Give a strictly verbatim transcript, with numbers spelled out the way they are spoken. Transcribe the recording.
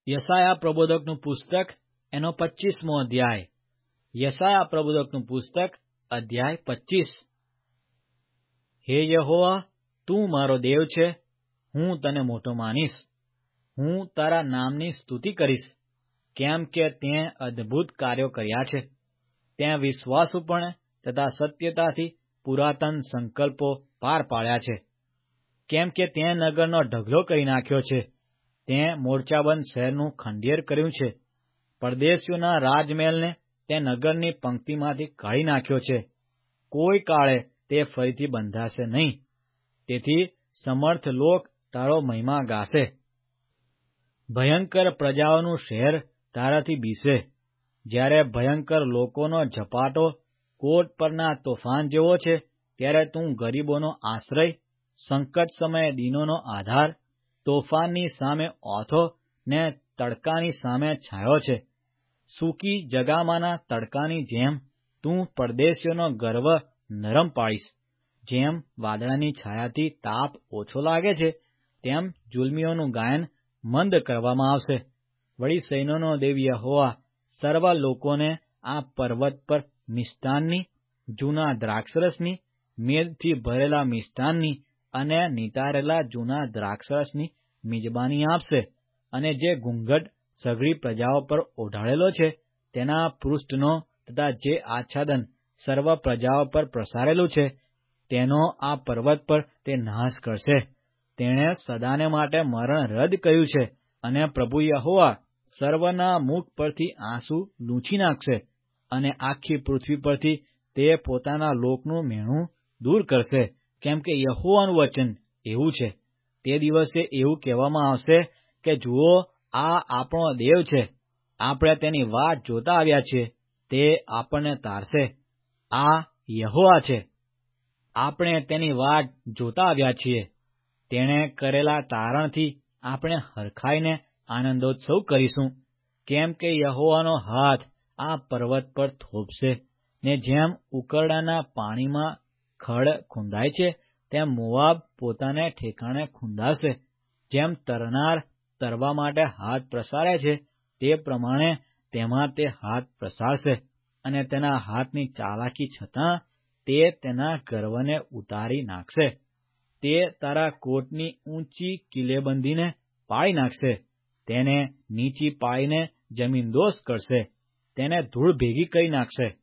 યશાયા પ્રબોધકનું પુસ્તક એનો પચ્ચીસમો અધ્યાય. યશાયા પ્રબોધકનું પુસ્તક અધ્યાય પચ્ચીસ. હે યહોવા, તું મારો દેવ છે, હું તને મોટો માનીશ. હું તારા નામની સ્તુતિ કરીશ, કેમ કે તેં અદ્ભુત કાર્યો કર્યા છે. તેં વિશ્વાસુપણે તથા સત્યતાથી પુરાતન સંકલ્પો પાર પાડ્યા છે. કેમ કે તેં નગરનો ઢગલો કરી નાખ્યો છે, તેં મોરચાબંધ શહેરનું ખંડેર કર્યું છે. પરદેશીઓના રાજમહેલને તે નગરની પંક્તિમાંથી કાઢી નાખ્યો છે. કોઈ કાળે તે ફરીથી બંધાશે નહીં. તેથી સમર્થ લોક તારો મહિમા ગાશે. ભયંકર પ્રજાઓનું શહેર તારાથી બીસે. જ્યારે ભયંકર લોકોનો ઝપાટો કોટ પરના તોફાન જેવો છે, ત્યારે તું ગરીબોનો આશ્રય, સંકટ સમયે દીનોનો આધાર, તોફાનની સામે ઓથો ને તડકાની સામે છાયો છે. સૂકી જગામાંના તડકાની જેમ તું પરદેશીઓનો ગર્વ નરમ પાડીશ. જેમ વાદળાની છાયાથી તાપ ઓછો લાગે છે, તેમ જુલમીઓનું ગાયન મંદ કરવામાં આવશે. વળી સૈન્યોનો દેવ યહોવા સર્વ લોકોને આ પર્વત પર મિષ્ટાનની, જૂના દ્રાક્ષરસની, મેદથી ભરેલા મિષ્ટાનની અને નિતારેલા જૂના દ્રાક્ષરસની મિજબાની આપશે. અને જે ઘૂંઘટ સઘળી પ્રજાઓ પર ઓઢાળેલો છે, તેના પૃષ્ઠનો તથા જે આચ્છાદન સર્વ પ્રજાઓ પર પ્રસારેલું છે, તેનો આ પર્વત પર તે નાશ કરશે. તેણે સદાને માટે મરણ રદ કર્યું છે, અને પ્રભુ યહોવા સર્વના મુખ પરથી આંસુ લૂછી નાખશે, અને આખી પૃથ્વી પરથી તે પોતાના લોકનું મેણું દૂર કરશે. કેમ કે યહોવાનું વચન એવું છે. તે દિવસે એવું કહેવામાં આવશે કે જુઓ, આ આપણો દેવ છે, આપણે તેની વાટ જોતા આવ્યા છીએ, તે આપણને તારશે. આ યહોવા છે, આપણે તેની વાટ જોતા આવ્યા છીએ. તેણે કરેલા તારણથી આપણે હરખાઈને આનંદોત્સવ કરીશું. કેમ કે યહોવાનો હાથ આ પર્વત પર થોભશે, ને જેમ ઉકરડાના પાણીમાં ખડ ખૂંદાય છે, તેમ મોવાબ પોતાને ઠેકાણે ખૂંદાશે. જેમ તરનાર તરવા માટે હાથ પ્રસારે છે, તે પ્રમાણે તેમાં તે હાથ પ્રસારશે. અને તેના હાથની ચાલાકી છતાં તે તેના ગર્વને ઉતારી નાખશે. તે તારા કોટની ઊંચી કિલ્લેબંધીને પાડી નાખશે. તેને નીચી પાડીને જમીનદોષ કરશે. તેને ધૂળ ભેગી કરી નાખશે.